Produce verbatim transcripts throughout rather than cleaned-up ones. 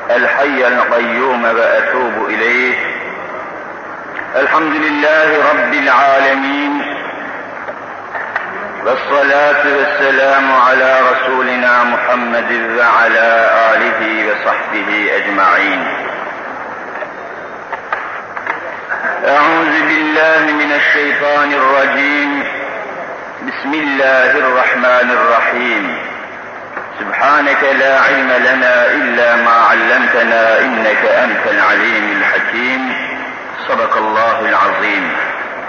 الحي القيوم وأتوب إليه. الحمد لله رب العالمين، والصلاة والسلام على رسولنا محمد وعلى آله وصحبه أجمعين. أعوذ بالله من الشيطان الرجيم. بسم الله الرحمن الرحيم. سبحانك لا علم لنا إلا ما علمتنا إنك أنت العليم الحكيم. صدق الله العظيم.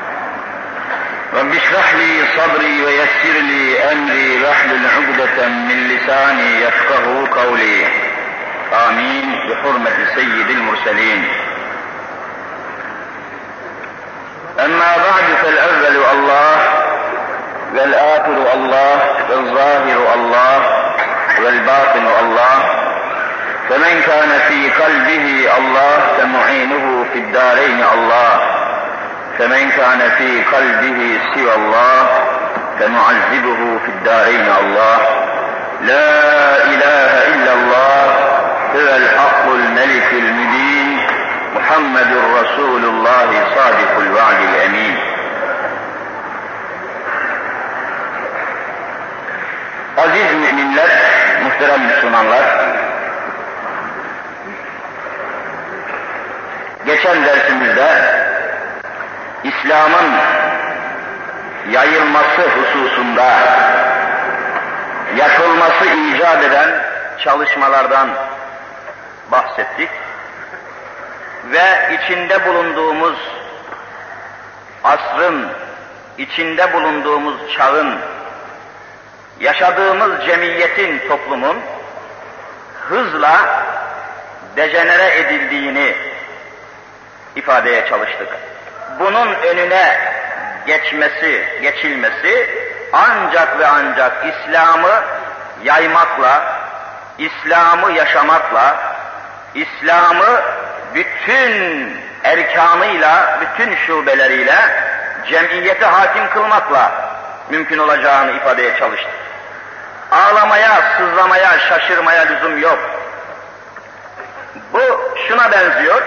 رب اشرح لي صدري ويسر لي أمري واحلل عقدة من لساني يفقه قولي. آمين بحرمة سيد المرسلين. أما بعد، فالأول الله، والآخر الله، والظاهر الله، والباطن الله. فمن كان في قلبه الله فمعينه في الدارين الله، فمن كان في قلبه سوى الله فمعذبه في الدارين الله. لا إله إلا الله هو الحق الملك المبين. محمد رسول الله صادق الوعد الأمين. Aziz müminler, muhterem Müslümanlar, geçen dersimizde İslam'ın yayılması hususunda yapılması icap eden çalışmalardan bahsettik ve içinde bulunduğumuz asrın, içinde bulunduğumuz çağın, yaşadığımız cemiyetin, toplumun hızla dejenere edildiğini ifadeye çalıştık. Bunun önüne geçmesi, geçilmesi ancak ve ancak İslam'ı yaymakla, İslam'ı yaşamakla, İslam'ı bütün erkanıyla, bütün şubeleriyle cemiyete hakim kılmakla mümkün olacağını ifadeye çalıştık. Ağlamaya, sızlamaya, şaşırmaya lüzum yok. Bu şuna benziyor.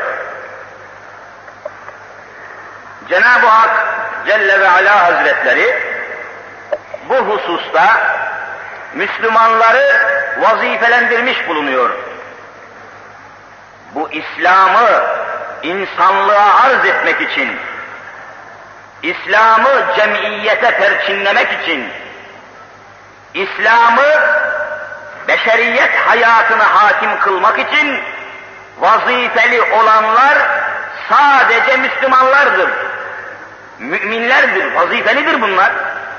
Cenab-ı Hak Celle ve Ala Hazretleri bu hususta Müslümanları vazifelendirmiş bulunuyor. Bu İslam'ı insanlığa arz etmek için, İslam'ı cemiyete perçinlemek için, İslam'ı beşeriyet hayatına hakim kılmak için vazifeli olanlar sadece Müslümanlardır. Müminlerdir, vazifelidir bunlar.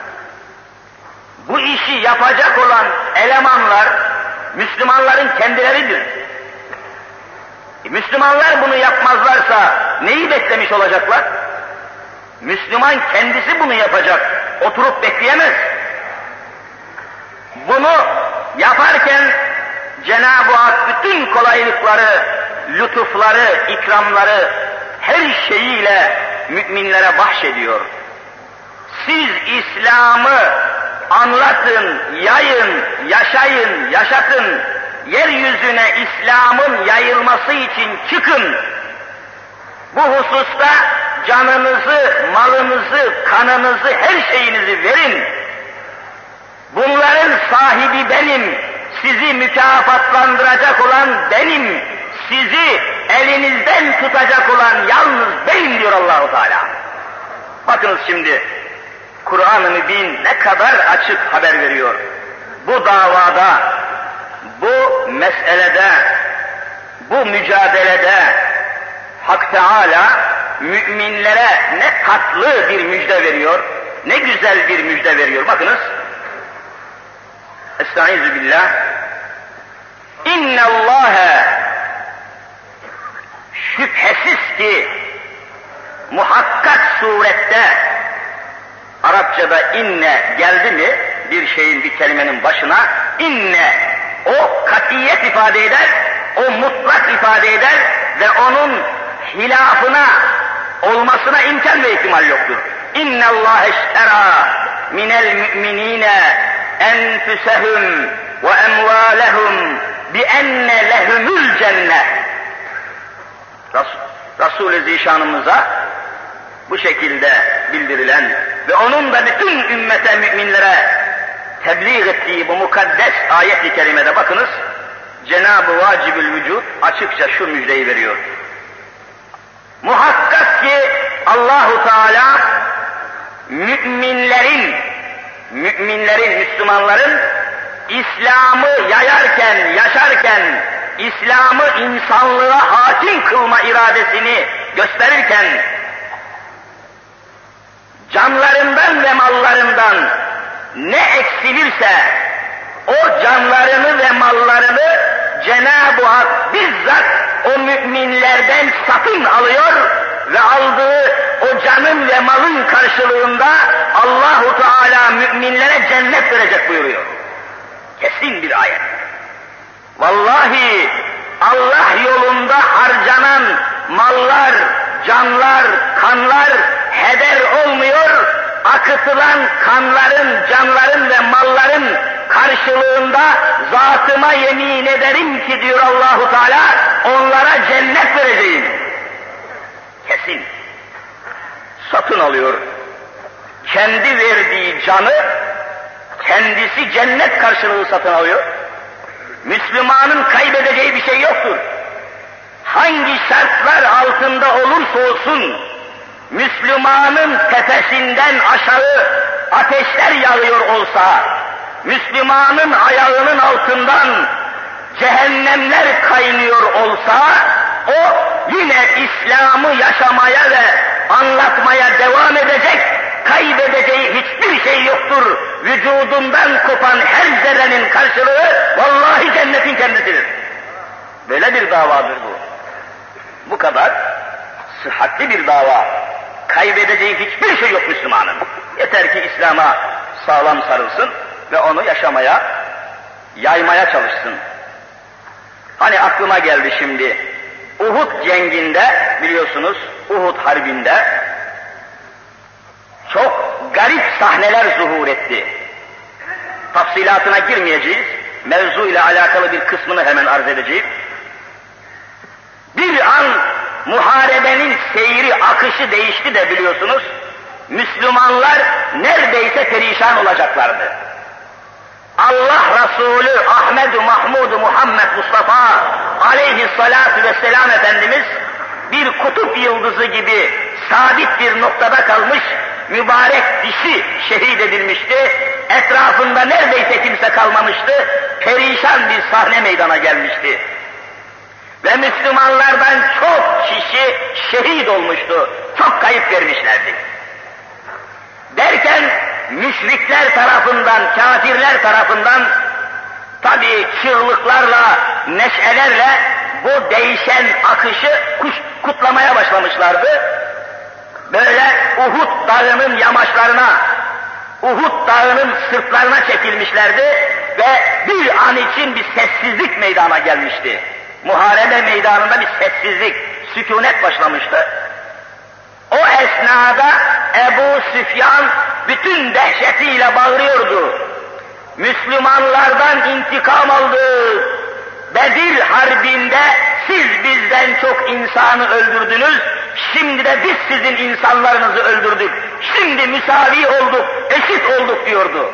Bu işi yapacak olan elemanlar Müslümanların kendileridir. E, Müslümanlar bunu yapmazlarsa neyi beklemiş olacaklar? Müslüman kendisi bunu yapacak, oturup bekleyemez. Bunu yaparken Cenab-ı Hak bütün kolaylıkları, lütufları, ikramları her şeyiyle müminlere bahşediyor. Siz İslam'ı anlatın, yayın, yaşayın, yaşatın. Yeryüzüne İslam'ın yayılması için çıkın. Bu hususta canınızı, malınızı, kanınızı, her şeyinizi verin. Bunların sahibi benim, sizi mükafatlandıracak olan benim, sizi elinizden tutacak olan yalnız benim diyor Allah-u Teala. Bakınız şimdi, Kur'an-ı Mübin ne kadar açık haber veriyor. Bu davada, bu meselede, bu mücadelede Hak Teala müminlere ne tatlı bir müjde veriyor, ne güzel bir müjde veriyor. Bakınız, Estaizu billah. İnne Allahe, şüphesiz ki muhakkak surette, Arapçada inne geldi mi bir şeyin, bir kelimenin başına, inne o katiyet ifade eder, o mutlak ifade eder ve onun hilafına olmasına imkan ve ihtimal yoktur. İnne Allah iştera minel müminine enfusehum ve emvalehum bi enne lehumul cennet. cennet. Resul-i Zişanımıza bu şekilde bildirilen ve onun da bütün ümmete, müminlere tebliğ ettiği bu mukaddes ayet-i kerimede bakınız, Cenab-ı Vacibül Vücud açıkça şu müjdeyi veriyor. Muhakkak ki Allahu Teala müminlerin, müminlerin, Müslümanların İslam'ı yayarken, yaşarken, İslam'ı insanlığa hakim kılma iradesini gösterirken, canlarından ve mallarından ne eksilirse, o canlarını ve mallarını Cenab-ı Hak bizzat o müminlerden satın alıyor ve aldığı o canın ve malın karşılığında Allahu Teala müminlere cennet verecek buyuruyor. Kesin bir ayet. Vallahi Allah yolunda harcanan mallar, canlar, kanlar heder olmuyor, akıtılan kanların, canların ve malların karşılığında zatıma yemin ederim ki diyor Allahu Teala, onlara cennet vereceğim. Kesin. Satın alıyor. Kendi verdiği canı, kendisi cennet karşılığı satın alıyor. Müslümanın kaybedeceği bir şey yoktur. Hangi şartlar altında olursa olsun, Müslümanın tepesinden aşağı ateşler yağıyor olsa, Müslümanın ayağının altından cehennemler kaynıyor olsa, o yine İslam'ı yaşamaya ve anlatmaya devam edecek, kaybedeceği hiçbir şey yoktur. Vücudundan kopan her zerrenin karşılığı vallahi cennetin kendisidir. Böyle bir davadır bu. Bu kadar sıhhatli bir dava. Kaybedeceği hiçbir şey yok Müslümanın. Yeter ki İslam'a sağlam sarılsın ve onu yaşamaya, yaymaya çalışsın. Hani aklıma geldi şimdi, Uhud cenginde, biliyorsunuz Uhud harbinde çok garip sahneler zuhur etti. Tafsilatına girmeyeceğiz, mevzu ile alakalı bir kısmını hemen arz edeceğim. Bir an muharebenin seyri, akışı değişti de biliyorsunuz, Müslümanlar neredeyse perişan olacaklardı. Allah Resulü Ahmed-u Mahmud-u Muhammed Mustafa aleyhissalatu vesselam Efendimiz bir kutup yıldızı gibi sabit bir noktada kalmış, mübarek dişi şehit edilmişti, etrafında neredeyse kimse kalmamıştı, perişan bir sahne meydana gelmişti. Ve Müslümanlardan çok kişi şehit olmuştu, çok kayıp vermişlerdi. Derken müşrikler tarafından, kafirler tarafından tabii çığlıklarla, neşelerle bu değişen akışı kutlamaya başlamışlardı. Böyle Uhud dağının yamaçlarına, Uhud dağının sırtlarına çekilmişlerdi ve bir an için bir sessizlik meydana gelmişti. Muharebe meydanında bir sessizlik, sükunet başlamıştı. O esnada Ebu Süfyan bütün dehşetiyle bağırıyordu. Müslümanlardan intikam aldı. Bedir Harbi'nde siz bizden çok insanı öldürdünüz, şimdi de biz sizin insanlarınızı öldürdük. Şimdi müsavi olduk, eşit olduk diyordu.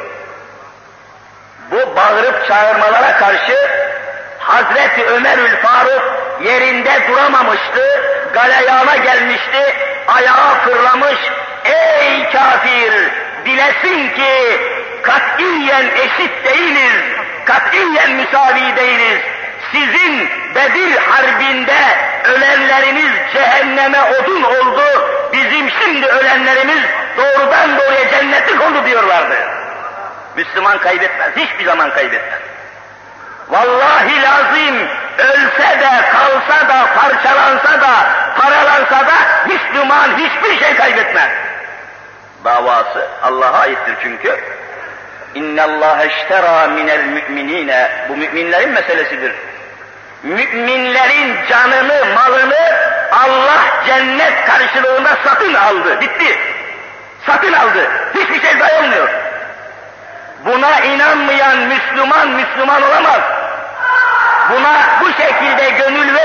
Bu bağırıp çağırmalara karşı Hazreti Ömerül Faruk yerinde duramamıştı, galeyana gelmişti, ayağa fırlamış, ey kafir, bilesin ki katiyen eşit değiliz, katiyen müsavi değiliz. Sizin Bedir Harbi'nde ölenleriniz cehenneme odun oldu, bizim şimdi ölenlerimiz doğrudan doğruya cennetlik oldu diyorlardı. Müslüman kaybetmez, hiçbir zaman kaybetmez. Vallahi lazım, ölse de, kalsa da, parçalansa da, paralansa da Müslüman hiçbir şey kaybetmez. Davası Allah'a aittir çünkü. İnne Allah eştera minel müminine, bu müminlerin meselesidir. Müminlerin canını, malını Allah cennet karşılığında satın aldı, bitti. Satın aldı, hiçbir şey dayanmıyor. Buna inanmayan Müslüman, Müslüman olamaz. Buna bu şekilde gönül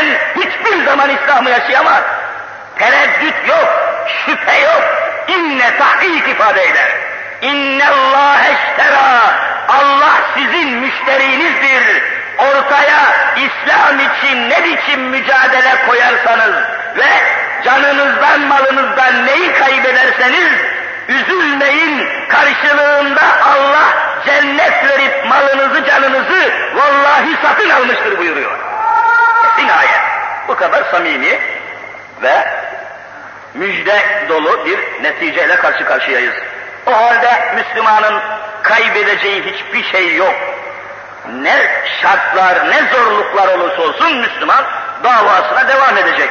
eden hiçbir zaman İslam'ı yaşayamaz. Tereddüt yok, şüphe yok. İnne tahkik ifade eder. İnne Allah eştera. Allah sizin müşterinizdir. Ortaya İslam için ne biçim mücadele koyarsanız ve canınızdan malınızdan neyi kaybederseniz üzülmeyin, karşılığında Allah cennet verip malınızı canınızı vallahi satın almıştır buyuruyor. Kesin ayet. Bu kadar samimi ve müjde dolu bir neticeyle karşı karşıyayız. O halde Müslümanın kaybedeceği hiçbir şey yok. Ne şartlar, ne zorluklar olursa olsun Müslüman davasına devam edecek.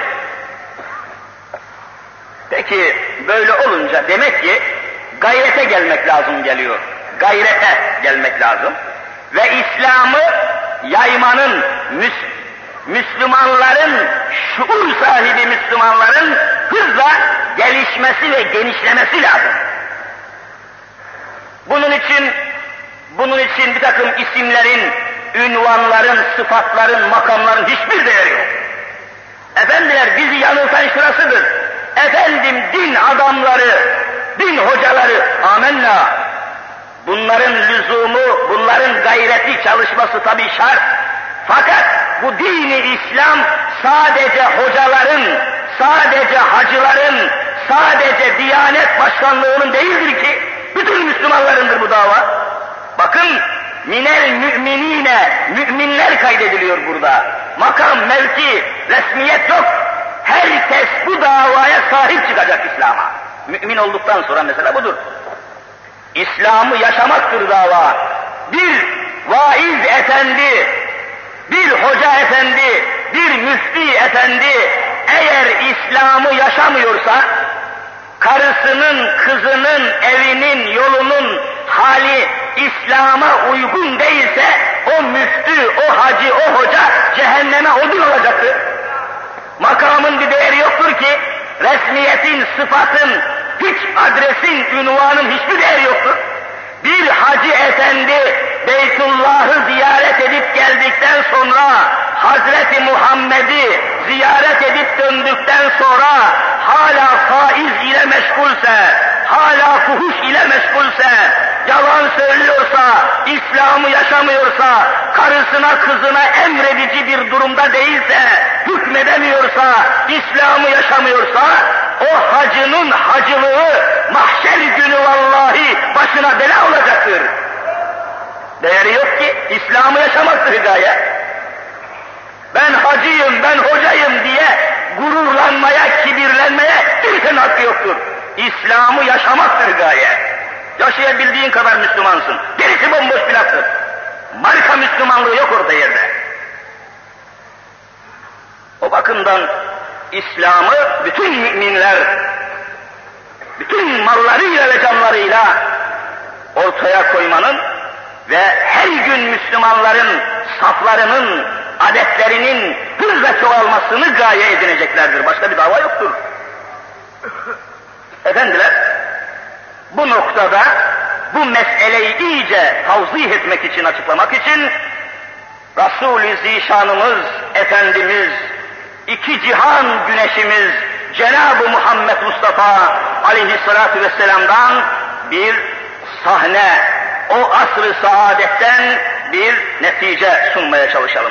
Peki böyle olunca demek ki gayrete gelmek lazım geliyor. Gayrete gelmek lazım. Ve İslam'ı yaymanın, Müs Müslümanların, şuur sahibi Müslümanların hızla gelişmesi ve genişlemesi lazım. Bunun için, bunun için bir takım isimlerin, ünvanların, sıfatların, makamların hiçbir değeri yok. Efendiler bizi yanıltan şurasıdır. Efendim din adamları, din hocaları, amenna. Bunların lüzumu, bunların gayreti, çalışması tabii şart. Fakat bu dini İslam sadece hocaların, sadece hacıların, sadece Diyanet Başkanlığı'nın değildir ki, bütün Müslümanlarındır bu dava. Bakın, minel müminine, müminler kaydediliyor burada. Makam, mevki, resmiyet yok. Herkes bu davaya sahip çıkacak İslam'a. Mümin olduktan sonra mesela budur. İslam'ı yaşamaktır dava. Bir vaiz efendi, bir hoca efendi, bir müfti efendi eğer İslam'ı yaşamıyorsa, karısının, kızının, evinin, yolunun hali İslam'a uygun değilse, o müftü, o hacı, o hoca cehenneme odun olacaktır. Makamın bir değeri yoktur ki, resmiyetin, sıfatın, hiç adresin, ünvanın hiçbir değeri yoktur. Bir hacı efendi Beytullah'ı ziyaret edip geldikten sonra, Hazreti Muhammed'i ziyaret edip döndükten sonra hala faiz ile meşgulse, hala fuhuş ile meşgulse, yalan söylüyorsa, İslam'ı yaşamıyorsa, karısına kızına emredici bir durumda değilse, hükmedemiyorsa, İslam'ı yaşamıyorsa, o hacının hacılığı mahşer günü vallahi başına bela olacaktır. Değeri yok ki, İslam'ı yaşamaktır gaye. Ben hacıyım, ben hocayım diye gururlanmaya, kibirlenmeye kimsenin hakkı yoktur. İslam'ı yaşamaktır gaye. Yaşayabildiğin kadar Müslümansın. Gerisi bomboş bir laftır. Marka Müslümanlığı yok orada yerde. O bakımdan İslam'ı bütün müminler, bütün mallarıyla ve canlarıyla ortaya koymanın ve her gün Müslümanların saflarının, adetlerinin hızla çoğalmasını gaye edineceklerdir. Başka bir dava yoktur. Efendiler, bu noktada bu meseleyi iyice tavzih etmek için, açıklamak için Resul-i Zişanımız, Efendimiz, iki cihan güneşimiz Cenab-ı Muhammed Mustafa aleyhissalatu vesselam'dan bir sahne, o asr-ı saadetten bir netice sunmaya çalışalım.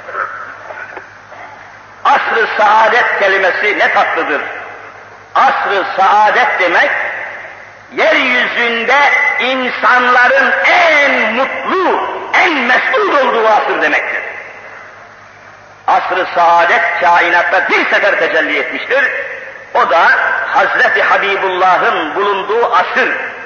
Asr-ı saadet kelimesi ne tatlıdır. Asr-ı saadet demek, yeryüzünde insanların en mutlu, en mesut olduğu asır demektir. Asr-ı saadet kainatta bir sefer tecelli etmiştir. O da Hazreti Habibullah'ın bulunduğu asır.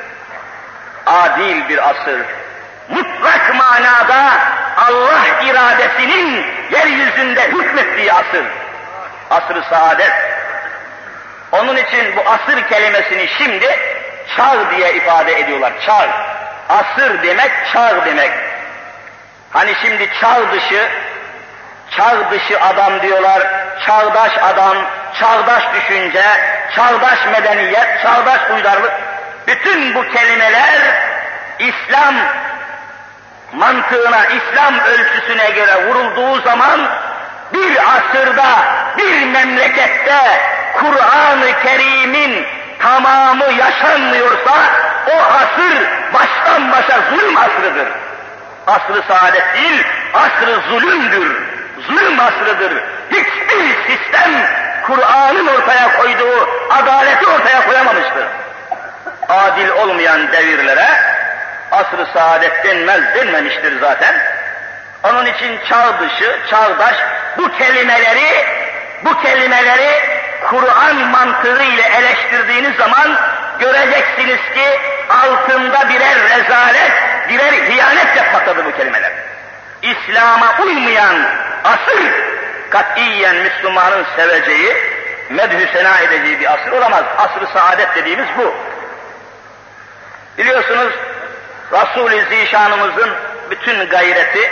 Adil bir asır. Mutlak manada Allah iradesinin yeryüzünde hükmettiği asır. Asr-ı saadet. Onun için bu asır kelimesini şimdi çağ diye ifade ediyorlar. Çağ. Asır demek, çağ demek. Hani şimdi çağ dışı, çağ dışı adam diyorlar, çağdaş adam, çağdaş düşünce, çağdaş medeniyet, çağdaş uygarlık. Bütün bu kelimeler İslam mantığına, İslam ölçüsüne göre vurulduğu zaman bir asırda, bir memlekette Kur'an-ı Kerim'in tamamı yaşanmıyorsa, o asır baştan başa zulüm asrıdır. Asr-ı saadet değil, asr-ı zulümdür. Zulüm asrıdır. Hiçbir sistem Kur'an'ın ortaya koyduğu adaleti ortaya koyamamıştır. Adil olmayan devirlere asr-ı saadet denmez, denmemiştir zaten. Onun için çağ dışı, çağdaş bu kelimeleri, bu kelimeleri Kur'an mantığı ile eleştirdiğiniz zaman göreceksiniz ki altında birer rezalet, birer hıyanet yapmaktadır bu kelimeler. İslam'a uymayan asır, katiyen Müslümanın seveceği, medhü sena edeceği bir asır olamaz. Asr-ı saadet dediğimiz bu. Biliyorsunuz Resul-i Zişanımızın bütün gayreti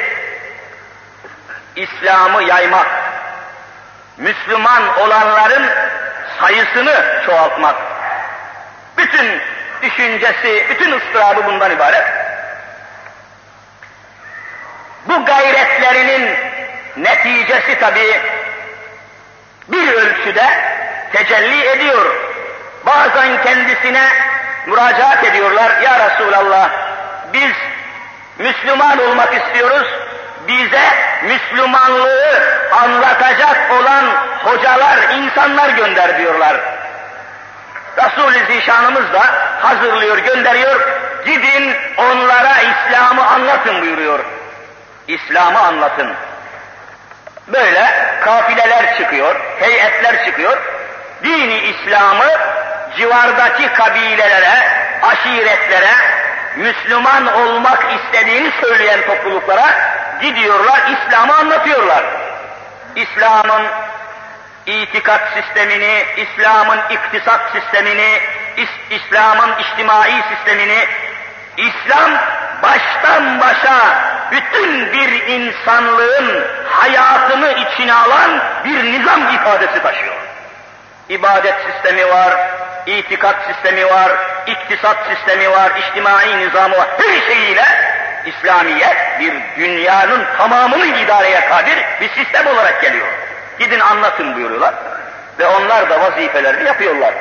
İslam'ı yaymak, Müslüman olanların sayısını çoğaltmak. Bütün düşüncesi, bütün ıstırabı bundan ibaret. Bu gayretlerinin neticesi tabii bir ölçüde tecelli ediyor. Bazen kendisine müracaat ediyorlar. Ya Resulallah, biz Müslüman olmak istiyoruz. Bize Müslümanlığı anlatacak olan hocalar, insanlar gönder diyorlar. Resul-i Zişanımız da hazırlıyor, gönderiyor. Gidin onlara İslam'ı anlatın buyuruyor. İslam'ı anlatın. Böyle kafileler çıkıyor, heyetler çıkıyor. Dini İslam'ı civardaki kabilelere, aşiretlere, Müslüman olmak istediğini söyleyen topluluklara gidiyorlar, İslam'ı anlatıyorlar. İslam'ın itikat sistemini, İslam'ın iktisat sistemini, İs- İslam'ın içtimai sistemini, İslam baştan başa bütün bir insanlığın hayatını içine alan bir nizam ifadesi taşıyor. İbadet sistemi var, itikat sistemi var, iktisat sistemi var, içtimai nizamı var. Her şeyiyle İslamiyet bir dünyanın tamamını idareye kadir bir sistem olarak geliyor. Gidin anlatın buyuruyorlar ve onlar da vazifelerini yapıyorlar.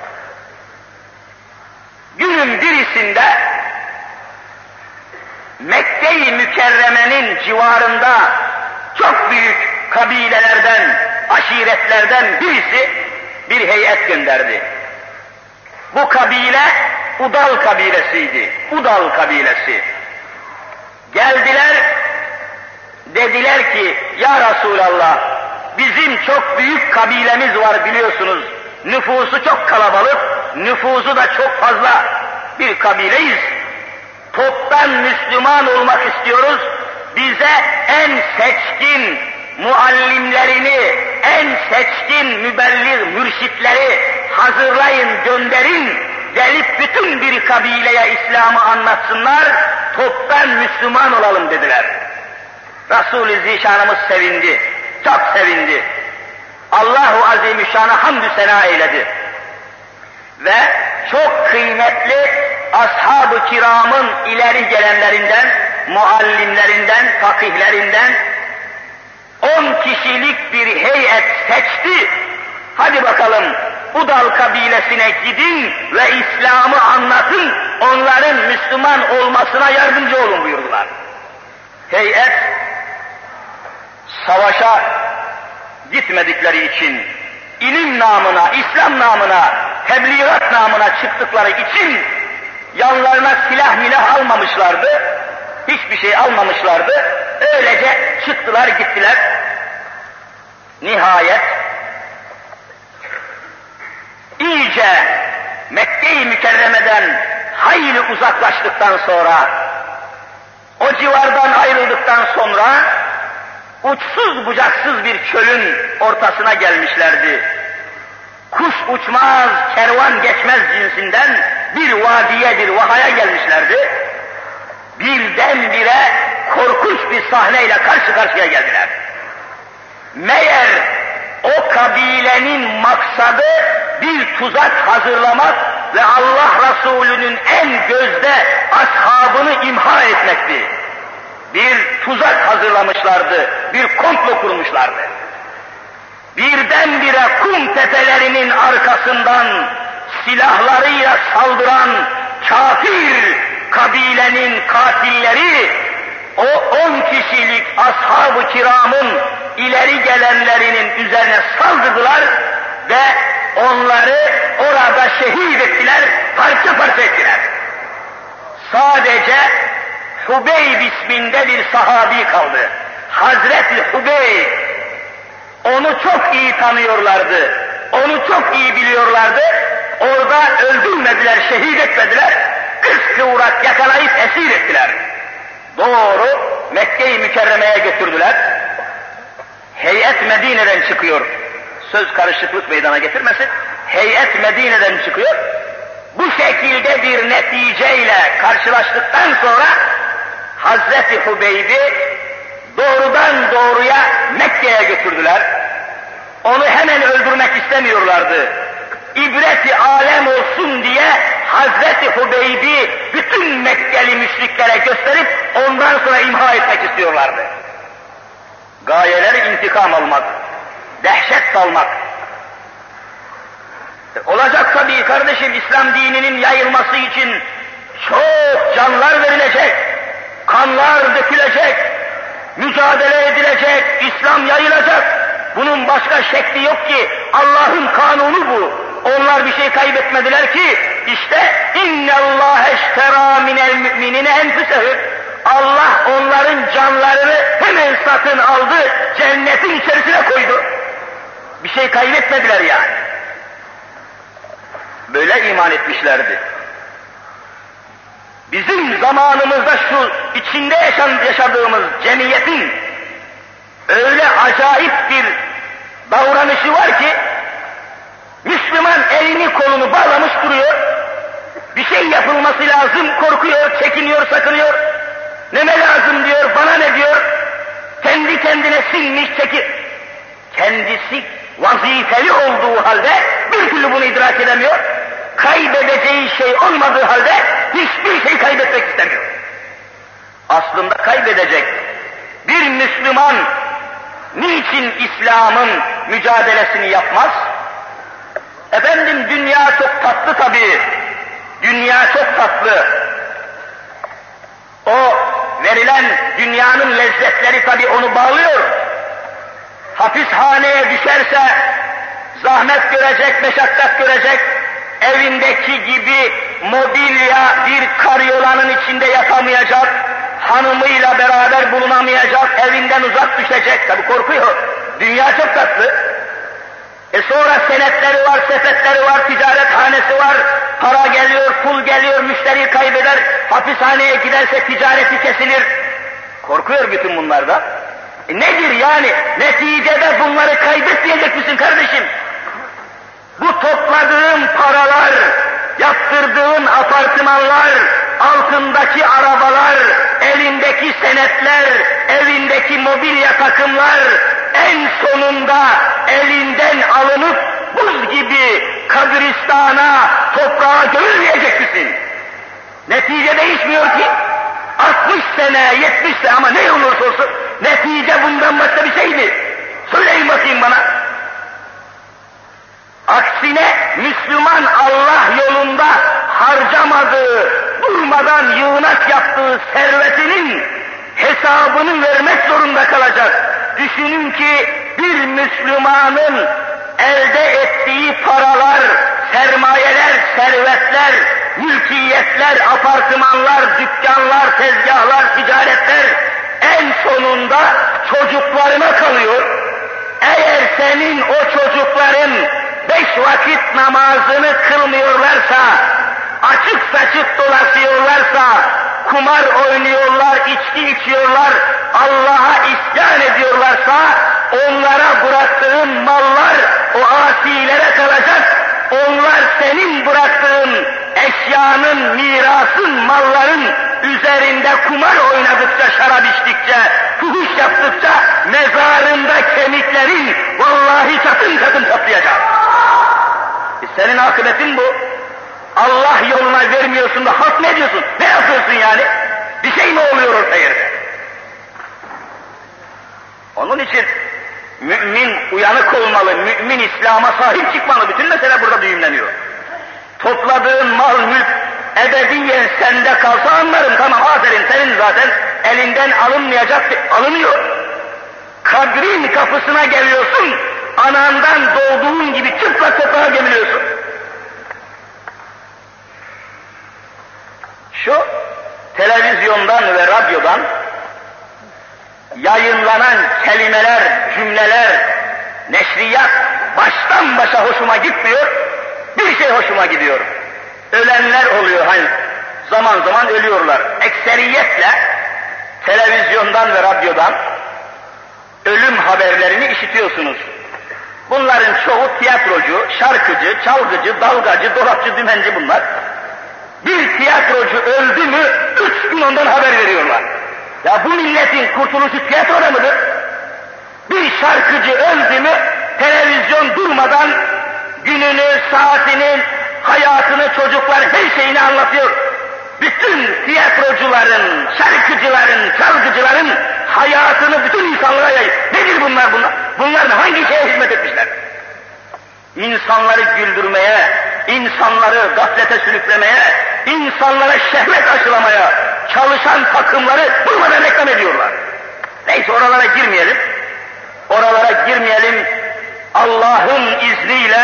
Günün birisinde Mekke-i Mükerreme'nin civarında çok büyük kabilelerden, aşiretlerden birisi bir heyet gönderdi. Bu kabile Udal kabilesiydi. Udal kabilesi. Geldiler, dediler ki ya Resulallah, bizim çok büyük kabilemiz var biliyorsunuz. Nüfusu çok kalabalık, nüfusu da çok fazla bir kabileyiz. Toptan Müslüman olmak istiyoruz. Bize en seçkin muallimlerini, en seçkin mübelliğ mürşitleri hazırlayın, gönderin. Gelip bütün bir kabileye İslam'ı anlatsınlar, toptan Müslüman olalım dediler. Resul-i Zişanımız sevindi, çok sevindi. Allahu Azimüşşan'a hamdü sena eyledi. Ve çok kıymetli ashab-ı kiramın ileri gelenlerinden, muallimlerinden, fakihlerinden on kişilik bir heyet seçti. Hadi bakalım Udal kabilesine gidin ve İslam'ı anlatın, onların Müslüman olmasına yardımcı olun buyurdular. Heyet savaşa gitmedikleri için, ilim namına, İslam namına, tebliğat namına çıktıkları için yanlarına silah milah almamışlardı, hiçbir şey almamışlardı, öylece çıktılar gittiler. Nihayet iyice Mekke-i Mükerreme'den hayli uzaklaştıktan sonra, o civardan ayrıldıktan sonra uçsuz bucaksız bir çölün ortasına gelmişlerdi. Kuş uçmaz, kervan geçmez cinsinden bir vadiye, bir vahaya gelmişlerdi. Birdenbire korkunç bir sahneyle karşı karşıya geldiler. Meğer o kabilenin maksadı bir tuzak hazırlamak ve Allah Resulü'nün en gözde ashabını imha etmekti. Bir tuzak hazırlamışlardı, bir komplo kurmuşlardı. birdenbire kum tepelerinin arkasından silahlarıyla saldıran kafir kabilenin katilleri, o on kişilik ashab-ı kiramın ileri gelenlerinin üzerine saldırdılar ve onları orada şehit ettiler, parça parça ettiler. Sadece Hubeyb isminde bir sahabi kaldı. Hazreti Hubeyb. Onu çok iyi tanıyorlardı. Onu çok iyi biliyorlardı. Orada öldürmediler, şehit etmediler. Kız kıvrak yakalayıp esir ettiler. Doğru Mekke-i Mükerreme'ye götürdüler. Heyet Medine'den çıkıyor. Söz karışıklık meydana getirmesin. Heyet Medine'den çıkıyor. Bu şekilde bir neticeyle karşılaştıktan sonra Hazreti Hubeyb'i doğrudan doğruya Mekke'ye götürdüler. Onu hemen öldürmek istemiyorlardı. İbreti alem olsun diye Hazreti Hubeyb'i bütün Mekkeli müşriklere gösterip ondan sonra imha etmek istiyorlardı. Gayeleri intikam almak, dehşet salmak. Olacak tabii kardeşim, İslam dininin yayılması için çok canlar verilecek, kanlar dökülecek, mücadele edilecek, İslam yayılacak. Bunun başka şekli yok ki, Allah'ın kanunu bu. Onlar bir şey kaybetmediler ki, işte اِنَّ اللّٰهَ اشْتَرَى مِنَ الْمُؤْمِنِينَ اَنْفُسَهُمْ. Allah onların canlarını hemen satın aldı, cennetin içerisine koydu. Bir şey kaybetmediler yani. Böyle iman etmişlerdi. Bizim zamanımızda şu içinde yaşadığımız cemiyetin öyle acayip bir davranışı var ki, Müslüman elini kolunu bağlamış duruyor, bir şey yapılması lazım, korkuyor, çekiniyor, sakınıyor. Neme lazım diyor, bana ne diyor, kendi kendine silmiş, çekip, kendisi vazifeli olduğu halde bir türlü bunu idrak edemiyor, kaybedeceği şey olmadığı halde hiçbir şey kaybetmek istemiyor. Aslında kaybedecek. Bir Müslüman niçin İslam'ın mücadelesini yapmaz? Efendim dünya çok tatlı tabii, dünya çok tatlı. O verilen dünyanın lezzetleri tabii onu bağlıyor. Hapishaneye düşerse zahmet görecek, meşakkat görecek, evindeki gibi mobilya bir karyolanın içinde yatamayacak, hanımıyla beraber bulunamayacak, evinden uzak düşecek, tabii korkuyor. Dünya çok tatlı. E sonra senetleri var, sepetleri var, ticarethanesi var, para geliyor, pul geliyor, müşteri kaybeder, hapishaneye giderse ticareti kesilir. Korkuyor bütün bunlarda. E nedir yani? Neticede bunları kaybetmeyecek misin kardeşim? Bu topladığın paralar, yaptırdığın apartmanlar, altındaki arabalar, elindeki senetler, evindeki mobilya takımlar, en sonunda elinden alınıp buz gibi kabristana, toprağa gömülmeyecek misin? Netice değişmiyor ki. altmış sene, yetmiş sene ama ne olursa olsun, netice bundan başka bir şey mi? Söyleyin bakayım bana. Aksine Müslüman Allah yolunda harcamadığı, durmadan yığınak yaptığı servetinin hesabını vermek zorunda kalacak. Düşünün ki bir Müslümanın elde ettiği paralar, sermayeler, servetler, mülkiyetler, apartmanlar, dükkanlar, tezgahlar, ticaretler en sonunda çocuklarına kalıyor. Eğer senin o çocukların beş vakit namazını kılmıyorlarsa, açık saçık dolaşıyorlarsa, kumar oynuyorlar, içki içiyorlar, Allah'a isyan ediyorlarsa, onlara bıraktığın mallar o asilere kalacak. Onlar senin bıraktığın eşyanın, mirasın, malların üzerinde kumar oynadıkça, şarap içtikçe, fuhuş yaptıkça mezarında kemiklerin vallahi çatın çatın patlayacak. E senin akıbetin bu. Allah yoluna vermiyorsun da halk ne diyorsun? Ne yapıyorsun yani? Bir şey mi oluyor orta yerde? Onun için Mümin uyanık olmalı, mümin İslam'a sahip çıkmalı. Bütün mesele burada düğümleniyor. Topladığın mal, mülk ebediyen sende kalsa anlarım, tamam aferin senin zaten elinden alınmayacak, alınıyor. Kabrin kapısına geliyorsun, anandan doğduğun gibi çıplak toprağa gömülüyorsun. Şu televizyondan ve radyodan yayınlanan kelimeler, cümleler, neşriyat baştan başa hoşuma gitmiyor, bir şey hoşuma gidiyor. Ölenler oluyor, hani zaman zaman ölüyorlar. Ekseriyetle televizyondan ve radyodan ölüm haberlerini işitiyorsunuz. Bunların çoğu tiyatrocu, şarkıcı, çalgıcı, dalgacı, dolapçı, dümenci bunlar. Bir tiyatrocu öldü mü, üç gün ondan haber veriyorlar. Ya bu milletin kurtuluşu tiyatroda mıdır? Bir şarkıcı öldü mü, televizyon durmadan gününü, saatini, hayatını, çocuklar her şeyini anlatıyor. Bütün tiyatrocuların, şarkıcıların, çalgıcıların hayatını bütün insanlara yayıyor. Nedir bunlar bunlar? Bunlar hangi şeye hizmet etmişler? İnsanları güldürmeye, insanları gaflete sürüklemeye, insanlara şehvet aşılamaya çalışan takımları durmadan reklam ediyorlar. Neyse oralara girmeyelim. Oralara girmeyelim. Allah'ın izniyle,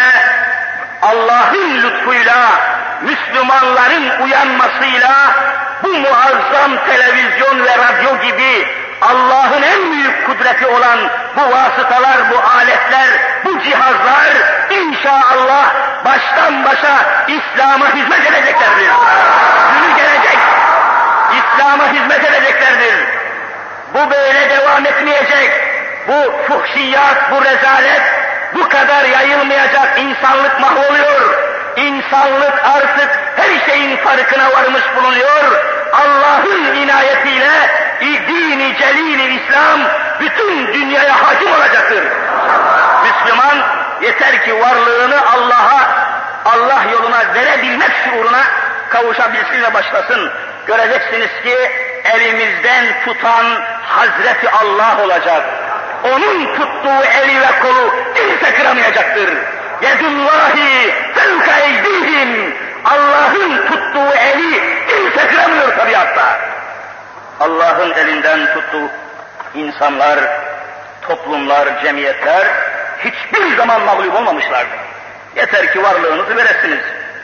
Allah'ın lütfuyla, Müslümanların uyanmasıyla bu muazzam televizyon ve radyo gibi Allah'ın en büyük kudreti olan bu vasıtalar, bu aletler, bu cihazlar inşallah baştan başa İslam'a hizmet edeceklerdir. Günü gelecek, İslam'a hizmet edeceklerdir. Bu böyle devam etmeyecek. Bu fuhşiyat, bu rezalet bu kadar yayılmayacak. İnsanlık mahvoluyor. İnsanlık artık her şeyin farkına varmış bulunuyor. Allah'ın inayetiyle dini celil-i İslam bütün dünyaya hakim olacaktır. Müslüman yeter ki varlığını Allah'a, Allah yoluna verebilmek şuuruna kavuşabilsin ve başlasın. Göreceksiniz ki elimizden tutan Hazreti Allah olacak. Onun tuttuğu eli ve kolu kimse kıramayacaktır. Yedullahi fevka eydihim. Allah'ın tuttuğu eli kimse kıramıyor tabiatta. Allah'ın elinden tuttuğu insanlar, toplumlar, cemiyetler hiçbir zaman mağlup olmamışlardır. Yeter ki varlığınızı veresiniz.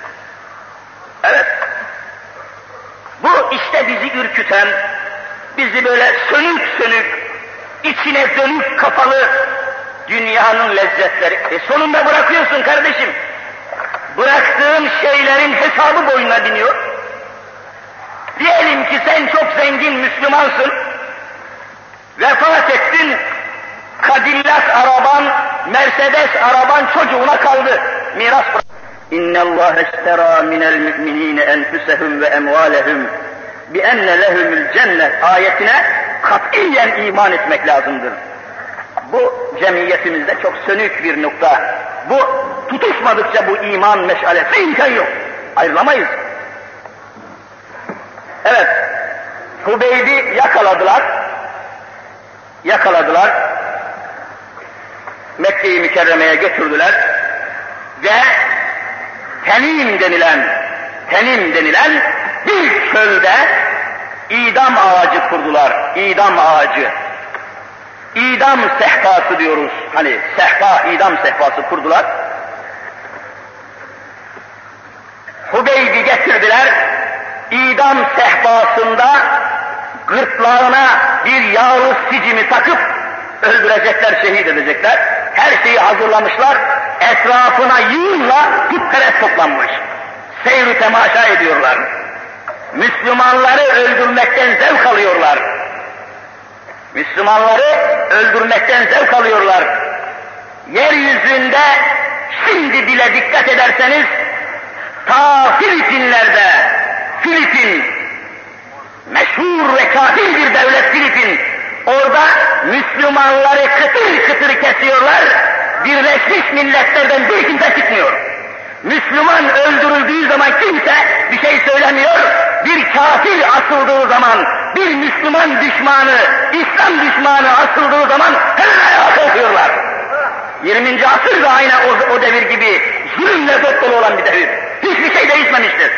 Evet. Bu işte bizi ürküten, bizi böyle sönük sönük, içine dönük kapalı dünyanın lezzetleri. E sonunda bırakıyorsun kardeşim. Bıraktığın şeylerin hesabı boynuna biniyor. Diyelim ki sen çok zengin Müslümansın. Vefat ettin. Cadillac araban, Mercedes araban çocuğuna kaldı. Miras bırak. İnne Allah iştera minel müminine enfusehum ve emvalehum bi enne lehumul cennet ayetine katiyen iman etmek lazımdır. Bu cemiyetimizde çok sönük bir nokta. Bu tutuşmadıkça bu iman meşalesi imkan yok. Ayrılamayız. Evet, Hubeyb'i yakaladılar. Yakaladılar. Mekke-i Mükerreme'ye götürdüler. Ve Tenim denilen, Tenim denilen bir çölde idam ağacı kurdular. İdam ağacı. İdam sehpası diyoruz. Hani sehpa, idam sehpası kurdular. Hubeyb'i getirdiler. İdam sehpasında gırtlağına bir yağlı sicimi takıp öldürecekler, şehit edecekler. Her şeyi hazırlamışlar. Etrafına yığınla putperest toplanmış. Seyri temaşa ediyorlar. Müslümanları öldürmekten zevk alıyorlar. Müslümanları öldürmekten zevk alıyorlar. Yeryüzünde şimdi bile dikkat ederseniz ta Filipinler'de, Filipin meşhur ve kafir bir devlet Filipin, orada Müslümanları kıtır kıtır kesiyorlar. Birleşmiş Milletler'den bir kimse çıkmıyor. Müslüman öldürüldüğü zaman kimse bir şey söylemiyor. Bir kafir asıldığı zaman, bir Müslüman düşmanı, İslam düşmanı asıldığı zaman hemen ayağa kalkıyorlar. yirminci asır da aynı o, o devir gibi zulümle dolu olan bir devir. Hiçbir şey değişmemiştir.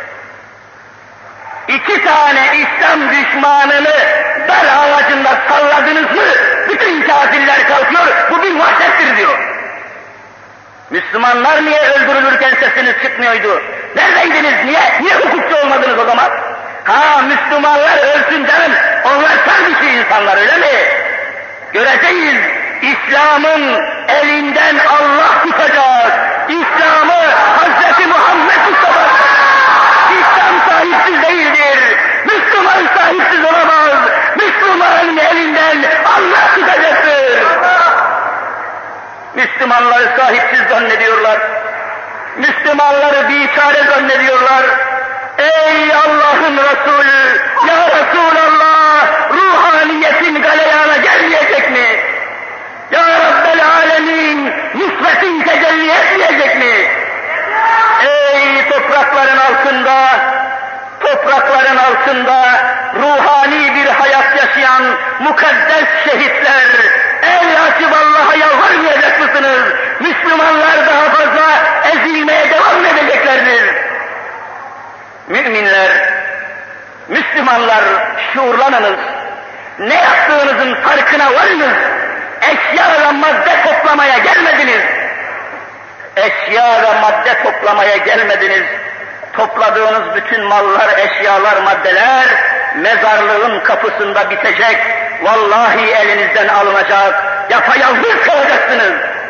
İki tane İslam düşmanını dar ağacında salladınız mı, bütün kafirler kalkıyor, bu bir vahşettir diyor. Müslümanlar niye öldürülürken sesiniz çıkmıyordu? Neredeydiniz, niye? Niye hukukçu olmadınız o zaman? Ha, Müslümanlar ölsün canım, onlar tabii ki insanlar, öyle mi? Göreceğiz, İslam'ın elinden Allah tutacak. İslam'ı Hazreti Muhammed tutacak. İslam sahipsiz değildir. Müslüman sahipsiz olamaz. Müslümanın elinden Allah tutacaktır. Müslümanları sahipsiz zannediyorlar. Müslümanları biçare zannediyorlar. Ey Allah'ın Resulü, ya Resulallah, ruhaniyetin galeyana gelmeyecek mi? Ya Rabbel Alemin, nusretin tecelli etmeyecek mi? Ey toprakların altında, toprakların altında ruhani bir hayat yaşayan mukaddes şehitler, el açıp Allah'a yalvarmayacak mısınız? Müslümanlar daha fazla ezilmeye devam edeceklerdir. Müminler, Müslümanlar şuurlanınız, ne yaptığınızın farkına varınız, eşya ve madde toplamaya gelmediniz. Eşya ve madde toplamaya gelmediniz. Topladığınız bütün mallar, eşyalar, maddeler mezarlığın kapısında bitecek. Vallahi elinizden alınacak. Yapayalnız kalacaksınız.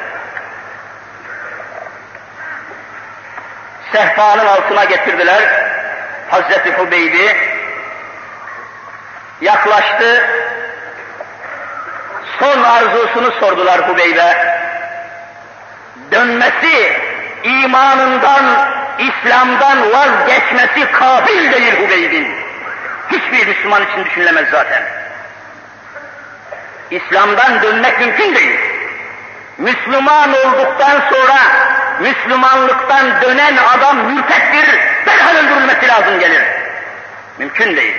Sehpanın altına getirdiler Hazreti Hubeyb'i. Yaklaştı. Son arzusunu sordular Hubeyb'e. Dönmesi, imanından, İslam'dan vazgeçmesi kabil değil Hubeyb'in. Hiçbir Müslüman için düşünülemez zaten. İslam'dan dönmek mümkün değil. Müslüman olduktan sonra Müslümanlıktan dönen adam mürtettir, derhal öldürülmesi lazım gelir. Mümkün değil.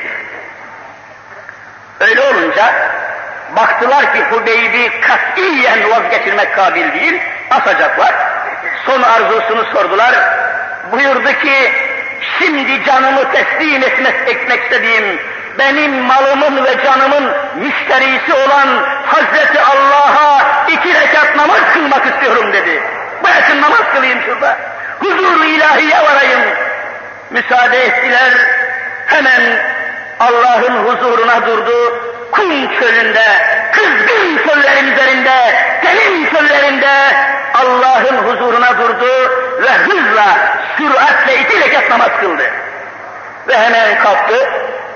Öyle olunca baktılar ki Hubeyb'i katiyen vazgeçirmek kabil değil, asacaklar. Son arzusunu sordular. Buyurdu ki, şimdi canımı teslim etmek, etmek istediğim, benim malımın ve canımın müşterisi olan Hazreti Allah'a iki rekat namaz kılmak istiyorum dedi. Bırakın namaz kılayım şurada. Huzur-u ilahiye varayım. Müsaade ettiler. Hemen Allah'ın huzuruna durdu. Kum çölünde, kızgın çöllerin üzerinde, derin çöllerinde Allah'ın huzuruna durdu ve hızla, süratle iki rekat namaz kıldı. Ve hemen kalktı.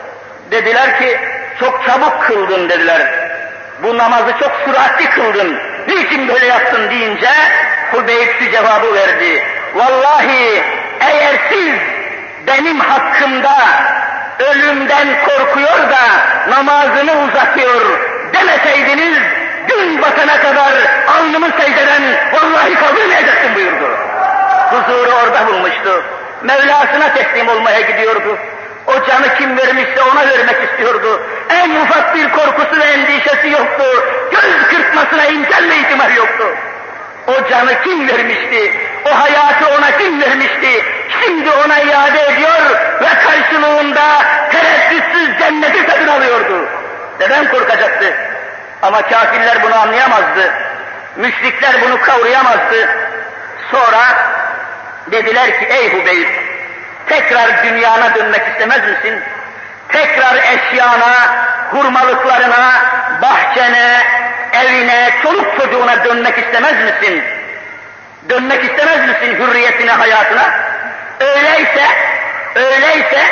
Dediler ki, çok çabuk kıldın dediler. Bu namazı çok süratli kıldın. Niçin böyle yaptın deyince Hubeyb şu cevabı verdi. Vallahi eğer siz benim hakkımda ölümden korkuyor da namazını uzatıyor demeseydiniz, gün batana kadar alnımı secdeden vallahi kaldırmayacaktım buyurdu. Huzuru orada bulmuştu. Mevlasına teslim olmaya gidiyordu. O canı kim vermişse ona vermek istiyordu. En ufak bir korkusu ve endişesi yoktu. Göz kırpmasına imkan ve ihtimal yoktu. O canı kim vermişti? O hayatı ona kim vermişti? Şimdi ona iade ediyor ve karşılığında tereddütsüz cenneti satın alıyordu. Neden korkacaktı? Ama kafirler bunu anlayamazdı. Müşrikler bunu kavrayamazdı. Sonra dediler ki, ey Hubeyb, tekrar dünyana dönmek istemez misin? Tekrar eşyana, hurmalıklarına, bahçene, evine, çoluk çocuğuna dönmek istemez misin? Dönmek istemez misin hürriyetine, hayatına? Öyleyse, öyleyse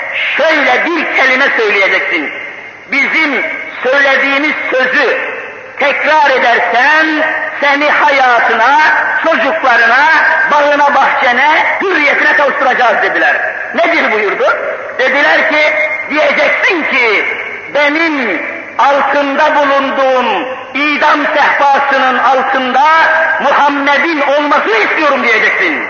şöyle bir kelime söyleyeceksin. Bizim söylediğimiz sözü tekrar edersen seni hayatına, çocuklarına, bağına, bahçene, hürriyetine kavuşturacağız dediler. Nedir buyurdu? Dediler ki, diyeceksin ki benim altında bulunduğum idam sehpasının altında Muhammed'in olmasını istiyorum diyeceksin.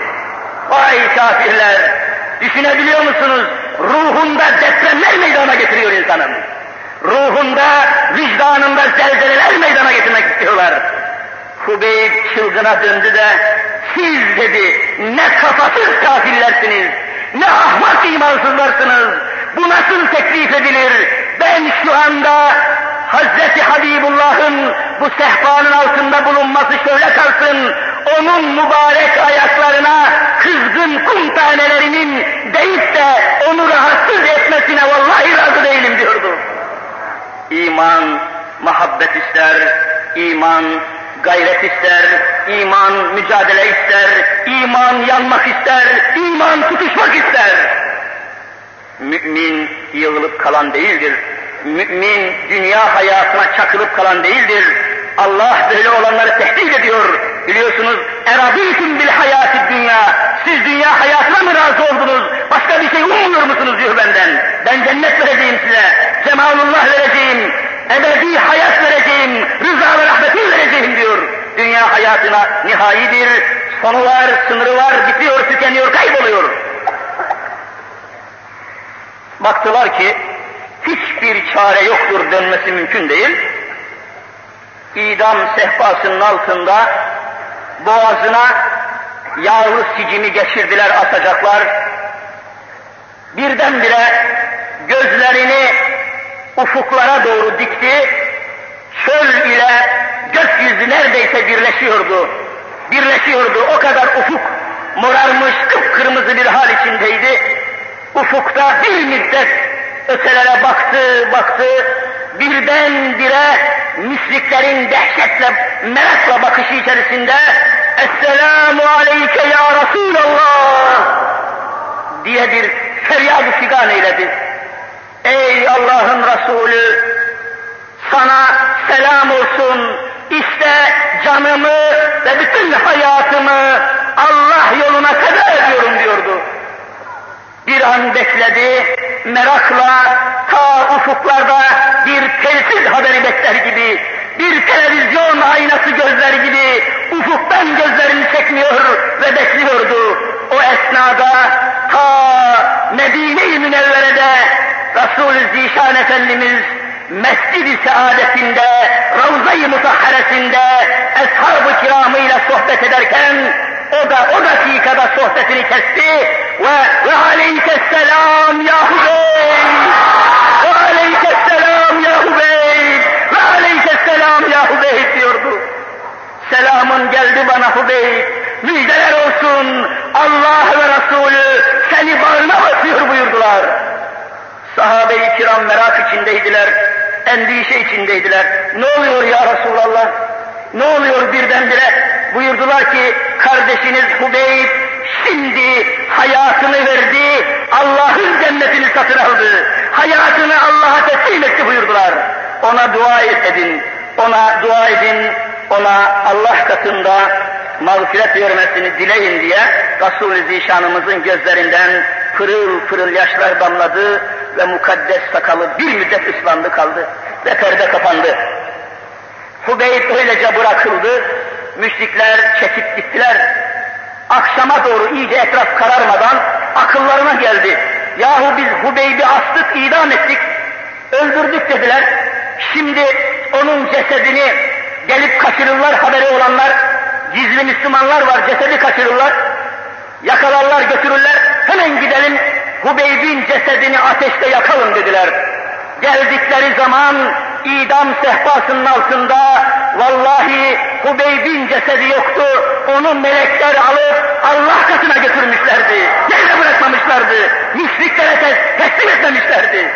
Vay kafirler! Düşünebiliyor musunuz? Ruhunda depremler meydana getiriyor insanın. Ruhunda, vicdanında zelzeleler meydana getirmek istiyorlar. Hubeyb çılgına döndü de, siz dedi, ne kafasız kafirlersiniz, ne ahmak imansızlarsınız, bu nasıl teklif edilir? Ben şu anda Hazreti Habibullah'ın bu sehpanın altında bulunması şöyle kalsın, onun mübarek ayaklarına kızgın kum tanelerinin değip de onu rahatsız etmesine vallahi razı değilim diyordu. İman, muhabbet ister, iman, gayret ister, iman mücadele ister, iman yanmak ister, iman tutuşmak ister. Mümin yığılıp kalan değildir. Mümin dünya hayatına çakılıp kalan değildir. Allah böyle olanları tehdit ediyor. Biliyorsunuz, eradîtüm bil hayâti dünya. Siz dünya hayatına mı razı oldunuz? Başka bir şey ummuyor musunuz diyor benden. Ben cennet vereceğim size, cemalullah vereceğim, ebedi hayat vereceğim, rıza ve rahmeti vereceğim diyor. Dünya hayatına nihayidir, sonu var, sınırı var, bitiyor, tükeniyor, kayboluyor. Baktılar ki hiçbir çare yoktur, dönmesi mümkün değil. İdam sehpasının altında boğazına yağlı sicimi geçirdiler, asacaklar. Birdenbire gözlerini ufuklara doğru dikti, çöl ile gökyüzü neredeyse birleşiyordu. Birleşiyordu, o kadar ufuk morarmış, kıpkırmızı bir hal içindeydi. Ufukta bir müddet ötelere baktı, baktı, birdenbire müşriklerin dehşetle, merakla bakışı içerisinde "Esselamu aleyke ya Resulallah" diye bir feryat-ı figan eyledi. Ey Allah'ın Resulü, sana selam olsun, işte canımı ve bütün hayatımı Allah yoluna feda ediyorum diyordu. Bir an bekledi, merakla ta ufuklarda bir telsiz haberi bekler gibi, bir televizyon aynası gözleri gibi ufuktan gözlerini çekmiyor ve bekliyordu. O esnada ta Medine-i Münevvere'de Resul-i Zişan Efendimiz Mescid-i Saadet'inde, Ravza-i Mutahharesinde Eshab-ı Kiram'ıyla sohbet ederken o da o dakikada sohbetini kesti ve ve aleykesselam ya Hubeyb, ve aleykesselam ya Hubeyb, ve aleykesselam ya Hubeyb diyordu. Selamın geldi bana Hubeyb, müjdeler olsun, Allah ve Resulü seni bağrına basıyor buyurdular. Sahabe-i kiram merak içindeydiler, endişe içindeydiler. Ne oluyor ya Resulallah? Ne oluyor birdenbire? Buyurdular ki, kardeşiniz Hubeyb şimdi hayatını verdi, Allah'ın cennetini satın aldı. Hayatını Allah'a teslim etti buyurdular. Ona dua edin, ona dua edin, ona Allah katında mağfiret vermesini dileyin diye Resul-i Zişanımızın gözlerinden pırıl pırıl yaşlar damladı ve mukaddes sakalı bir müddet ıslandı kaldı ve perde kapandı. Hubeyb öylece bırakıldı, müşrikler çekip gittiler. Akşama doğru iyice etraf kararmadan akıllarına geldi. Yahu biz Hubeyb'i astık, idam ettik, öldürdük dediler. Şimdi onun cesedini gelip kaçırırlar, haberi olanlar, gizli Müslümanlar var, cesedi kaçırırlar, yakalarlar götürürler, hemen gidelim Hubeyb'in cesedini ateşte yakalım dediler. Geldikleri zaman idam sehpasının altında vallahi Hubeyb'in cesedi yoktu, onu melekler alıp Allah katına götürmüşlerdi, yerde bırakmamışlardı, müşriklere teslim etmemişlerdi.